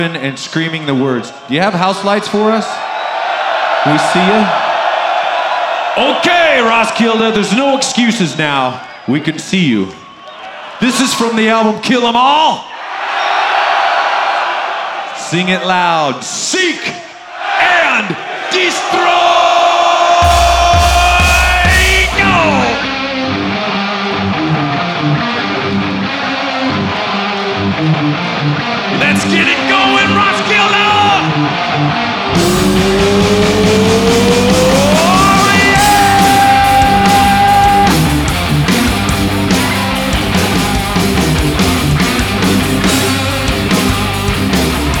and screaming the words. Do you have house lights for us? Can we see you? Okay, Roskilde, there's no excuses now. We can see you. This is from the album Kill 'Em All. Sing it loud. Seek and destroy!